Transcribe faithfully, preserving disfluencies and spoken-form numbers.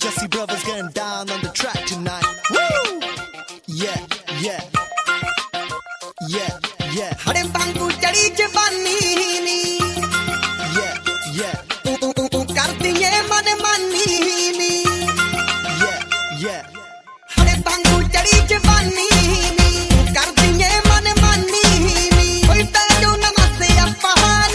Jesse Brothers getting down on the track tonight. Woo! Yeah, yeah. Yeah, yeah. हरे बांगू चढ़ी जवानी नी. Yeah, yeah. तू तू तू तू कर दिए मन मानी नी. Yeah, yeah. हरे बांगू चढ़ी जवानी नी. तू कर दिए मन मानी नी. कोई